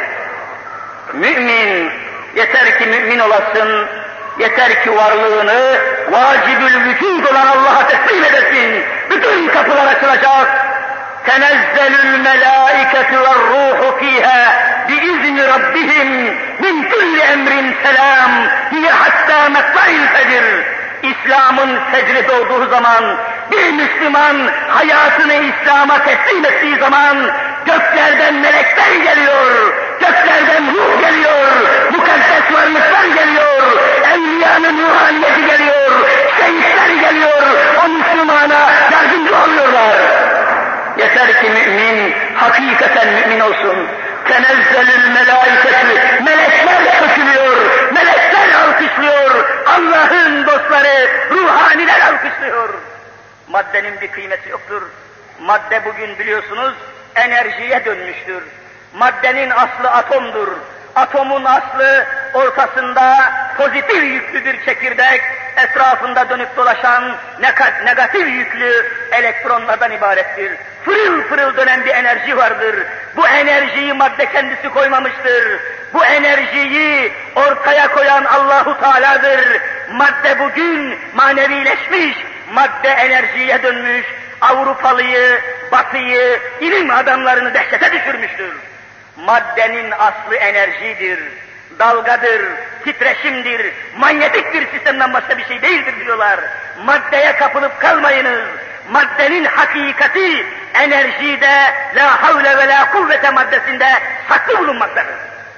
Mümin, yeter ki mümin olasın, yeter ki varlığını vacibül vücud olan Allah'a teslim edesin, bütün kapılar açılacak. Tenezzelül melâiketu ve'r-rûhu fîhâ biizni rabbihim min kulli emrin selam hiye hattâ metla'il fecr. İslam'ın fecri doğduğu zaman, bir Müslüman hayatını İslam'a teslim ettiği zaman göklerden melekler geliyor, göklerden ruh geliyor, mukaddes varlıklar geliyor, evliyanın ruhaniyeti geliyor, şehitler geliyor, o Müslümana yardımcı oluyorlar. Yeter ki mümin, hakikaten mümin olsun. Tenezzelül melâiketü, melekler köşülüyor, melekler alkışlıyor, Allah'ın dostu filozofları, ruhaniler alkışlıyor. Maddenin bir kıymeti yoktur. Madde bugün biliyorsunuz enerjiye dönmüştür. Maddenin aslı atomdur. Atomun aslı ortasında pozitif yüklü bir çekirdek, etrafında dönüp dolaşan negatif yüklü elektronlardan ibarettir. Fırıl fırıl dönen bir enerji vardır. Bu enerjiyi madde kendisi koymamıştır. Bu enerjiyi ortaya koyan Allahu Teala'dır. Madde bugün manevileşmiş, madde enerjiye dönmüş, Avrupalıyı, Batıyı, ilim adamlarını dehşete düşürmüştür. Maddenin aslı enerjidir, dalgadır, titreşimdir, manyetik bir sistemden başka bir şey değildir diyorlar. Maddeye kapılıp kalmayınız. Maddenin hakikati enerjide, la havle ve la kuvvete maddesinde saklı bulunmaktadır.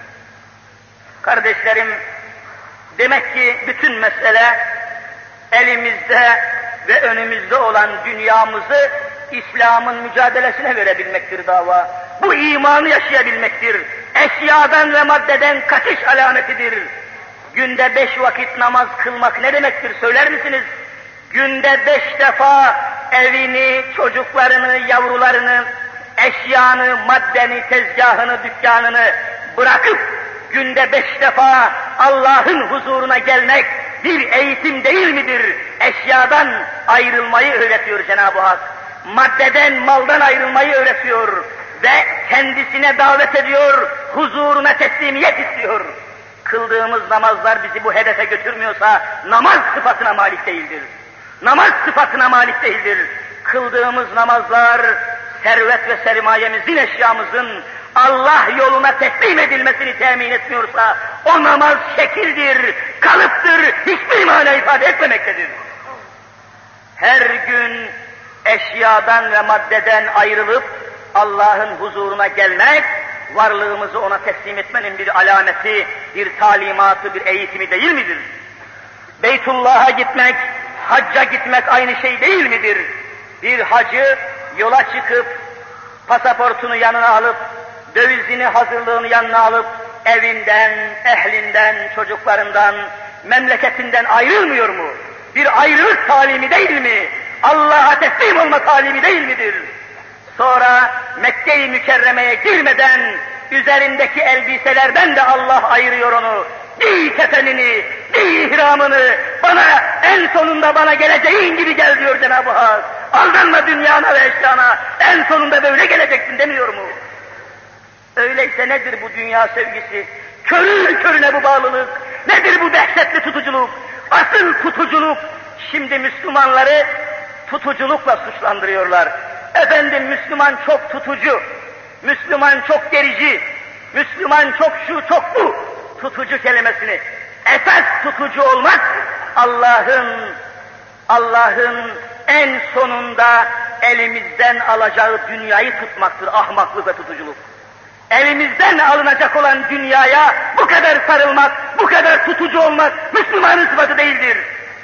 Kardeşlerim, demek ki bütün mesele elimizde ve önümüzde olan dünyamızı İslam'ın mücadelesine verebilmektir dava. Bu imanı yaşayabilmektir. Eşyadan ve maddeden kaçış alametidir. Günde beş vakit namaz kılmak ne demektir söyler misiniz? Günde beş defa evini, çocuklarını, yavrularını, eşyanı, maddeni, tezgahını, dükkanını bırakıp günde beş defa Allah'ın huzuruna gelmek bir eğitim değil midir? Eşyadan ayrılmayı öğretiyor Cenab-ı Hak. Maddeden, maldan ayrılmayı öğretiyor ve kendisine davet ediyor, huzuruna teslimiyet istiyor. Kıldığımız namazlar bizi bu hedefe götürmüyorsa namaz sıfatına malik değildir. Namaz sıfatına malik değildir. Kıldığımız namazlar servet ve sermayemizin, eşyamızın Allah yoluna teslim edilmesini temin etmiyorsa o namaz şekildir, kalıptır, hiçbir mana ifade etmemektedir. Her gün eşyadan ve maddeden ayrılıp Allah'ın huzuruna gelmek, varlığımızı ona teslim etmenin bir alameti, bir talimatı, bir eğitimi değil midir? Beytullah'a gitmek, hacca gitmek aynı şey değil midir? Bir hacı yola çıkıp, pasaportunu yanına alıp, dövizini, hazırlığını yanına alıp, evinden, ehlinden, çocuklarından, memleketinden ayrılmıyor mu? Bir ayrılık talimi değil mi? Allah'a teslim olma talimi değil midir? Sonra Mekke-i Mükerreme'ye girmeden üzerindeki elbiselerden de Allah ayırıyor onu. Giy kefenini, giy ihramını, bana en sonunda bana geleceğin gibi gel diyor Cenab-ı Hak. Aldanma dünyana ve eşyana, en sonunda böyle geleceksin demiyor mu? Öyleyse nedir bu dünya sevgisi? Körü körüne bu bağlılık, nedir bu dehşetli tutuculuk? Asıl tutuculuk, şimdi Müslümanları tutuculukla suçlandırıyorlar. Efendim Müslüman çok tutucu, Müslüman çok gerici, Müslüman çok şu çok bu tutucu kelimesini. Esas tutucu olmak Allah'ın Allah'ın en sonunda elimizden alacağı dünyayı tutmaktır, ahmaklık ve tutuculuk. Elimizden alınacak olan dünyaya bu kadar sarılmak, bu kadar tutucu olmak Müslümanın sıfatı değildir.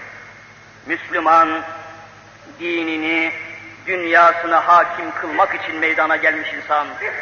Müslüman dinini, dünyasına hakim kılmak için meydana gelmiş insan.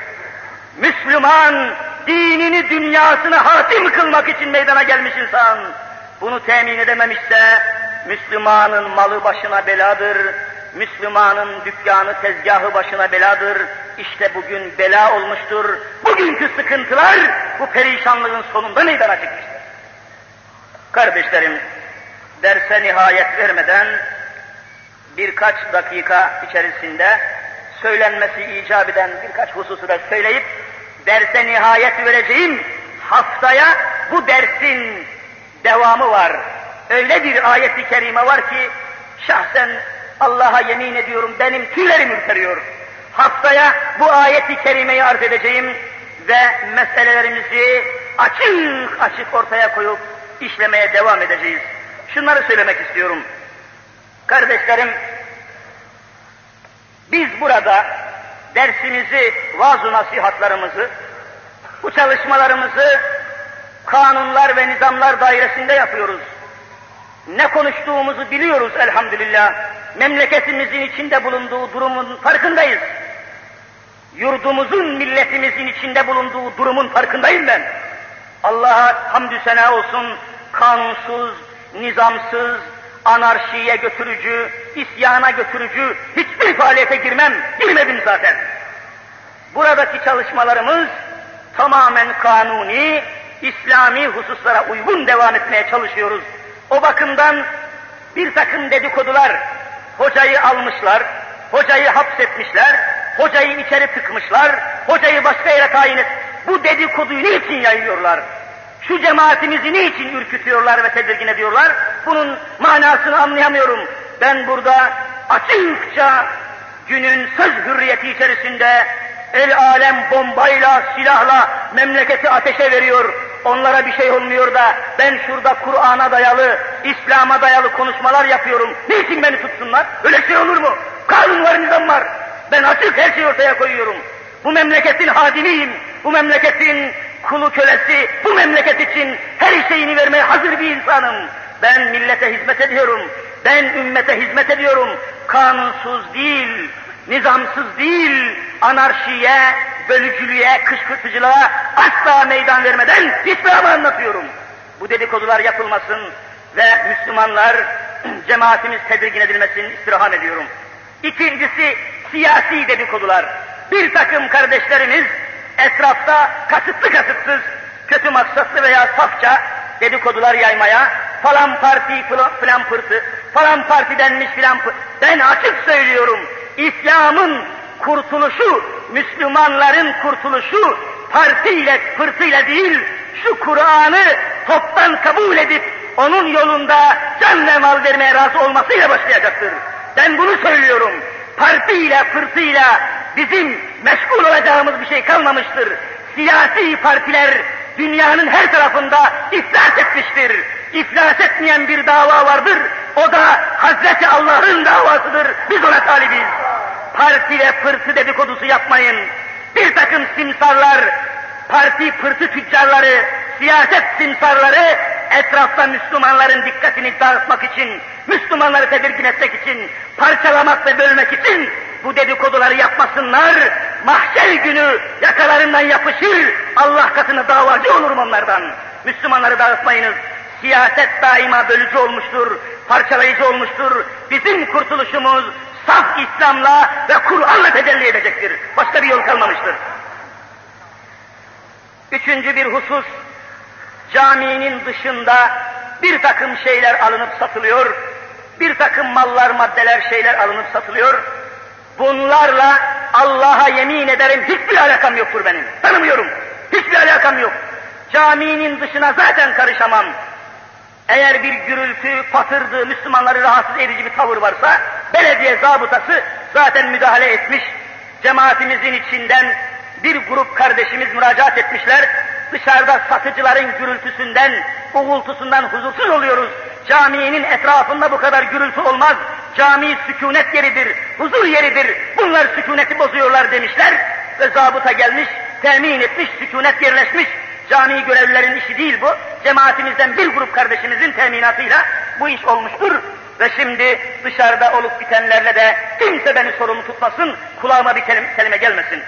Müslüman dinini, dünyasına hakim kılmak için meydana gelmiş insan. Bunu temin edememişse Müslümanın malı başına beladır. Müslümanın dükkanı, tezgahı başına beladır. İşte bugün bela olmuştur. Bugünkü sıkıntılar bu perişanlığın sonunda meydana çıkmıştır. Kardeşlerim, derse nihayet vermeden birkaç dakika içerisinde söylenmesi icap eden birkaç hususu da söyleyip derse nihayet vereceğim. Haftaya bu dersin devamı var. Öyle bir ayet-i kerime var ki şahsen Allah'a yemin ediyorum benim tüylerim ürperiyor. Haftaya bu ayet-i kerimeyi arz edeceğim ve meselelerimizi açık açık ortaya koyup işlemeye devam edeceğiz. Şunları söylemek istiyorum. Kardeşlerim, biz burada dersimizi, vaaz-ı nasihatlarımızı, bu çalışmalarımızı kanunlar ve nizamlar dairesinde yapıyoruz. Ne konuştuğumuzu biliyoruz elhamdülillah. Memleketimizin içinde bulunduğu durumun farkındayız. Yurdumuzun, milletimizin içinde bulunduğu durumun farkındayım ben. Allah'a hamdü sena olsun, kanunsuz, nizamsız, anarşiye götürücü, isyana götürücü hiçbir faaliyete girmem, girmedim zaten. Buradaki çalışmalarımız tamamen kanuni, İslami hususlara uygun devam etmeye çalışıyoruz. O bakımdan bir takım dedikodular, hocayı almışlar, hocayı hapsetmişler, hocayı içeri tıkmışlar, hocayı başka yere tayin et. Bu dedikoduyu niçin yayıyorlar? Şu cemaatimizi niçin ürkütüyorlar ve tedirgin ediyorlar? Bunun manasını anlayamıyorum. Ben burada açıkça günün söz hürriyeti içerisinde el alem bombayla, silahla memleketi ateşe veriyor. Onlara bir şey olmuyor da ben şurada Kur'an'a dayalı, İslam'a dayalı konuşmalar yapıyorum. Niçin beni tutsunlar? Öyle şey olur mu? Kanun var, nizam var. Ben açık her şeyi ortaya koyuyorum. Bu memleketin hadimiyim. Bu memleketin kulu kölesi, bu memleket için her şeyini vermeye hazır bir insanım. Ben millete hizmet ediyorum. Ben ümmete hizmet ediyorum. Kanunsuz değil, nizamsız değil, anarşiye, bölücülüğe, kışkırtıcılığa asla meydan vermeden İslam'ı anlatıyorum. Bu dedikodular yapılmasın ve Müslümanlar, cemaatimiz tedirgin edilmesini istirham ediyorum. İkincisi, siyasi dedikodular. Bir takım kardeşlerimiz etrafta kasıtlı kasıtsız, kötü maksatlı veya safça dedikodular yaymaya, falan parti filan pırtı, falan parti denmiş filan pırtı. Ben açık söylüyorum, İslam'ın kurtuluşu, Müslümanların kurtuluşu partiyle, pırtıyla değil, şu Kur'an'ı toptan kabul edip onun yolunda can ve mal vermeye razı olmasıyla başlayacaktır. Ben bunu söylüyorum. Partiyle, pırtıyla bizim meşgul olacağımız bir şey kalmamıştır. Siyasi partiler dünyanın her tarafında iflas etmiştir. İflas etmeyen bir dava vardır. O da Hazreti Allah'ın davasıdır. Biz ona talibiz. Parti ve pırtı dedikodusu yapmayın. Bir takım simsarlar, parti pırtı tüccarları, siyaset simsarları etrafta Müslümanların dikkatini dağıtmak için, Müslümanları tedirgin etmek için, parçalamak ve bölmek için bu dedikoduları yapmasınlar. Mahşer günü yakalarından yapışır, Allah katına davacı olurum onlardan. Müslümanları dağıtmayınız. Siyaset daima bölücü olmuştur, parçalayıcı olmuştur. Bizim kurtuluşumuz saf İslam'la ve Kur'an'la tecelli edecektir. Başka bir yol kalmamıştır. Üçüncü bir husus, caminin dışında bir takım şeyler alınıp satılıyor, bir takım mallar, maddeler, şeyler alınıp satılıyor. Bunlarla Allah'a yemin ederim hiçbir alakam yoktur benim. Tanımıyorum. Hiçbir alakam yok. Caminin dışına zaten karışamam. Eğer bir gürültü, patırdı, Müslümanları rahatsız edici bir tavır varsa, belediye zabıtası zaten müdahale etmiş. Cemaatimizin içinden bir grup kardeşimiz müracaat etmişler. Dışarıda satıcıların gürültüsünden, uğultusundan huzursuz oluyoruz. Caminin etrafında bu kadar gürültü olmaz. Cami sükunet yeridir, huzur yeridir. Bunlar sükuneti bozuyorlar demişler. Ve zabıta gelmiş, temin etmiş, sükunet yerleşmiş. Cami görevlilerin işi değil bu. Cemaatimizden bir grup kardeşimizin teminatıyla bu iş olmuştur. Ve şimdi dışarıda olup bitenlerle de kimse beni sorumlu tutmasın, kulağıma bir kelime gelmesin.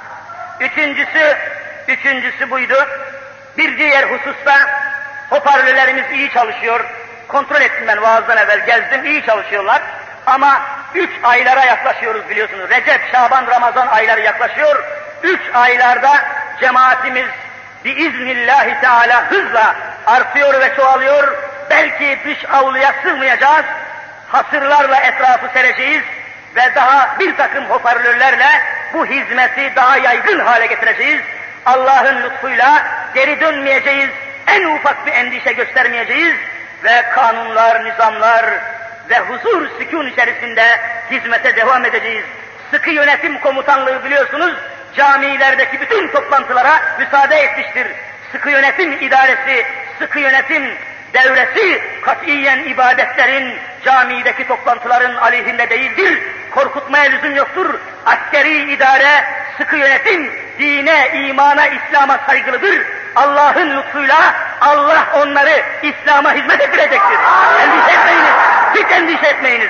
Üçüncüsü, üçüncüsü buydu. Bir diğer hususta hoparlörlerimiz iyi çalışıyor. Kontrol ettim ben vaazdan evvel, gezdim, iyi çalışıyorlar. Ama üç aylara yaklaşıyoruz biliyorsunuz. Recep, Şaban, Ramazan ayları yaklaşıyor. Üç aylarda cemaatimiz biiznillahü teala hızla artıyor ve çoğalıyor. Belki dış avluya sığmayacağız. Hasırlarla etrafı sereceğiz ve daha bir takım hoparlörlerle bu hizmeti daha yaygın hale getireceğiz. Allah'ın lütfuyla geri dönmeyeceğiz, en ufak bir endişe göstermeyeceğiz ve kanunlar, nizamlar ve huzur, sükun içerisinde hizmete devam edeceğiz. Sıkı yönetim komutanlığı biliyorsunuz, camilerdeki bütün toplantılara müsaade etmiştir. Sıkı yönetim idaresi, sıkı yönetim devresi katiyen ibadetlerin, camideki toplantıların aleyhinde değildir. Korkutmaya lüzum yoktur. Askeri idare, sıkı yönetim, dine, imana, İslam'a saygılıdır. Allah'ın lütfuyla Allah onları İslam'a hizmet ettirecektir. Endişe etmeyiniz, hiç endişe etmeyiniz.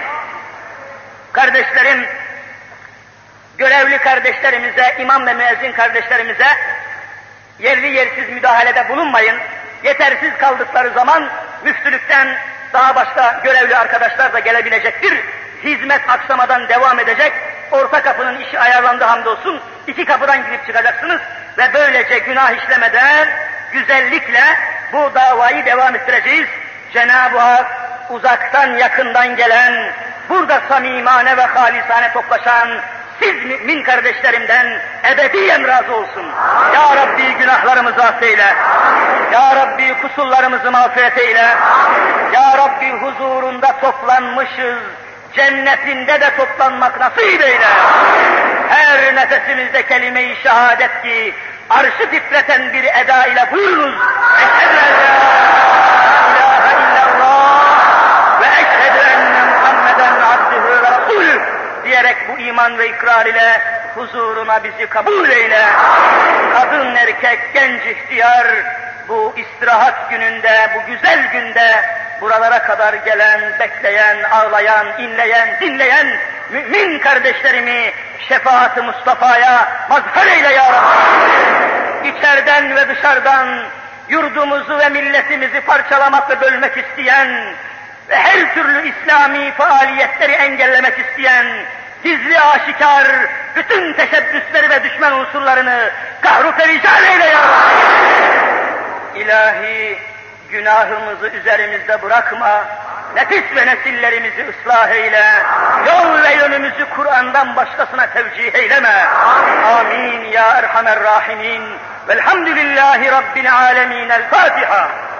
Kardeşlerim, görevli kardeşlerimize, imam ve müezzin kardeşlerimize yerli yersiz müdahalede bulunmayın. Yetersiz kaldıkları zaman müftülükten daha başka görevli arkadaşlar da gelebilecektir. Hizmet aksamadan devam edecek. Orta kapının işi ayarlandı hamdolsun. İki kapıdan girip çıkacaksınız ve böylece günah işlemeden güzellikle bu davayı devam ettireceğiz. Cenab-ı Hak uzaktan yakından gelen, burada samimane ve halisane toplaşan siz mümin kardeşlerimden ebediyen razı olsun. Ya Rabbi günahlarımızı affeyle. Ya Rabbi kusurlarımızı mağfiret eyle. Ya Rabbi huzurunda toplanmışız. Cennetinde de toplanmak nasip eyle. Her nefesimizde kelime-i şehadet ki arşı titreten bir eda ile buyurunuz. Eşhedü en la ilahe illallah ve eşhedü enne Muhammeden abdühü ve resulüh diyerek bu iman ve ikrar ile huzuruna bizi kabul eyle. Kadın, erkek, genç, ihtiyar bu istirahat gününde, bu güzel günde buralara kadar gelen, bekleyen, ağlayan, inleyen, dinleyen mümin kardeşlerimi şefaat-ı Mustafa'ya mazhar eyle ya Rabbi. İçeriden ve dışarıdan yurdumuzu ve milletimizi parçalamak ve bölmek isteyen ve her türlü İslami faaliyetleri engellemek isteyen gizli aşikar bütün teşebbüsleri ve düşman unsurlarını kahru perişan eyle ya Rabbi. İlahi günahımızı üzerimizde bırakma, nefis ve nesillerimizi ıslah eyle, yol ve yönümüzü Kur'an'dan başkasına tevcih eyleme. Amin ya Erhamer Rahimin. Velhamdülillahi Rabbil Alemin. El Fatiha.